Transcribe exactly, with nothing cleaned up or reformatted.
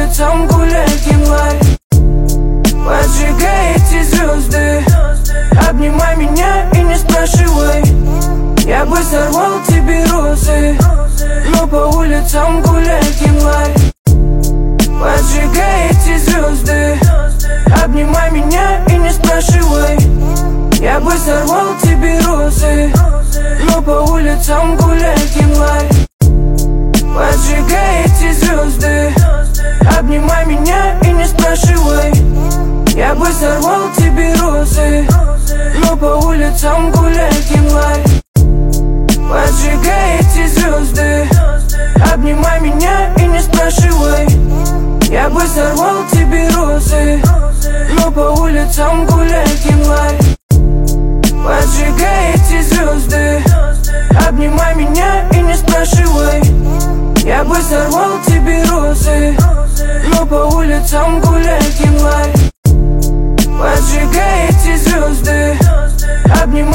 улицам гуляет январь. Поджигай эти звезды, обнимай меня и не спрашивай. Я бы сорвал тебе розы, но по улицам гуляет январь. Поджигай эти звезды, обнимай меня и не спрашивай. Я бы сорвал тебе розы, но по улицам гуляет январь. Поджигай эти звезды, обнимай меня и не спрашивай. Я бы сорвал тебе розы, но по улицам гуляет январь. Поджигай эти звезды, обнимай меня и не спрашивай. Я бы сорвал тебе розы, но по улицам гуляет январь. Поджигай эти звезды, обнимай меня и не спрашивай. Я бы сорвал тебе розы, но по улицам гуляет январь.